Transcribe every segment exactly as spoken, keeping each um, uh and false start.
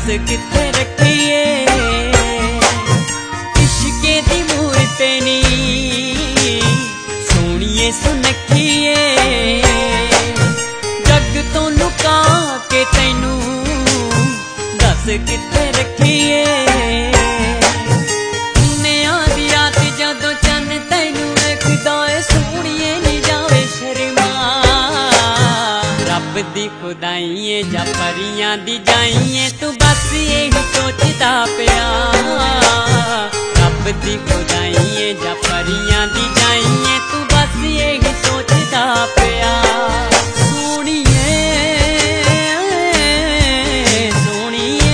किथे रखिए इश्के दी मूर्ते नी सोनिए सुनखिए जग तो लुका के तैनू दस किथे रखिए जदों चन तैनू वेखदा ऐ सोनिए नी जावे शर्मा रब दी खुदाई जा परियां दी जाइए तू बस यही सोचदा पिया रब दी खुदाई जा परियां दी जाइए तू बस यही सोचदा पिया सोनिए सोनिए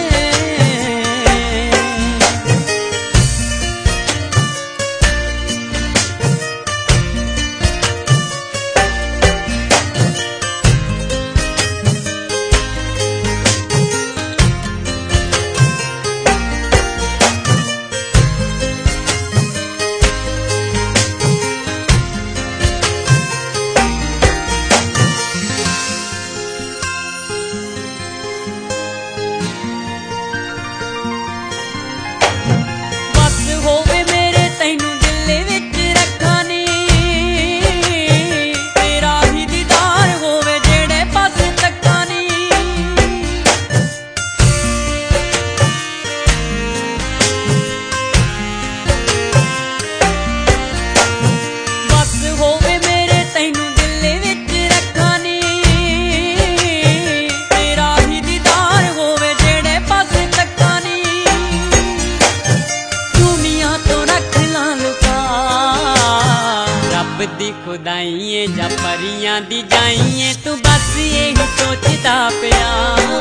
दी खुदाई जा परियां दी जाइए तू बस यही सोचदा पिया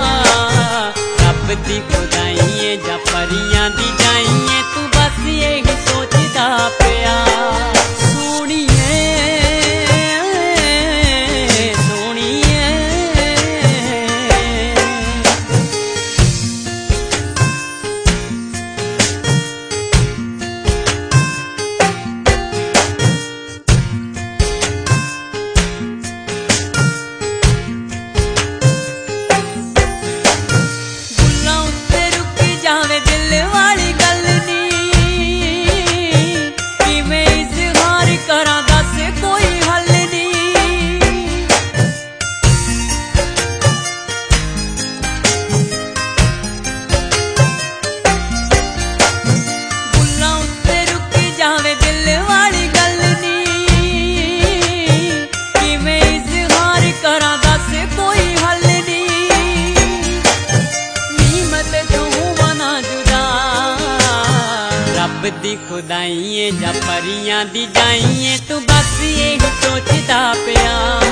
रब दी खुदाई जा परियां दी जाइए तू बस यही सोचदा पिया सोनिए सोनिए रब दी खुदाई जा परियां दी जाइए तू बस यही सोचदा पिया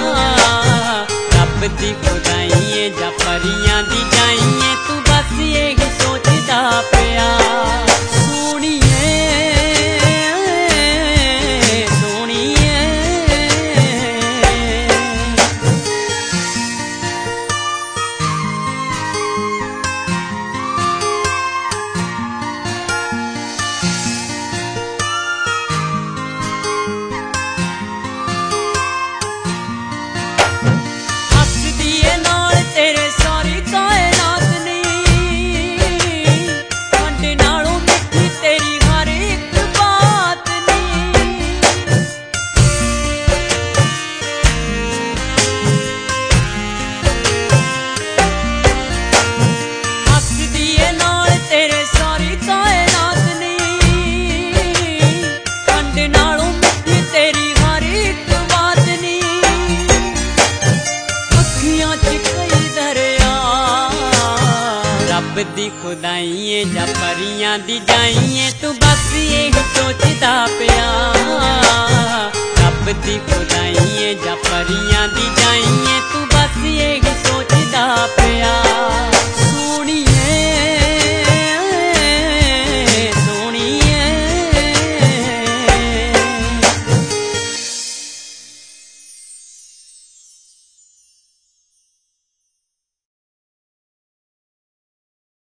रब दी खुदाई जा परियां दी जाइए तू बस यही सोचदा पिया सोनिए सोनिए रब दी खुदाई जा परियां दी जाइए तू बस यही सोचदा पिया रब दी खुदाई जा परियां दी जाइए तू बस यही सोचदा पिया।